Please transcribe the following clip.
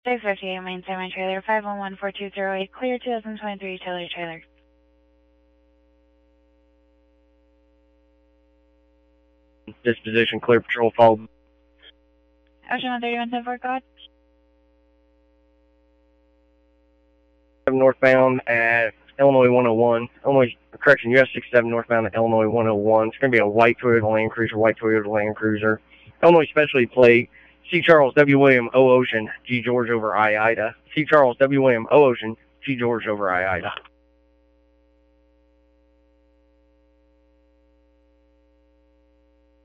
658 main semi-trailer, 511-4208, clear 2023 Taylor trailer. Disposition, clear patrol, follow. Ocean 13174, go ahead. Northbound at Illinois 101, US 67 northbound at Illinois 101. It's going to be a white Toyota Land Cruiser, Illinois specialty plate, C. Charles W. William O. Ocean, G. George over I. Ida. C. Charles W. William O. Ocean, G. George over I. Ida.